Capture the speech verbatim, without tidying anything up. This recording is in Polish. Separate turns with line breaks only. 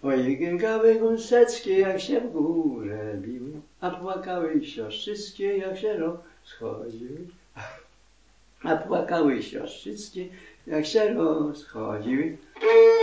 Oj, gęgały gąseckie, jak się w górę biły, a płakały siostrzyckie, jak się rozchodziły. A płakały siostrzyckie, jak się rozchodziły.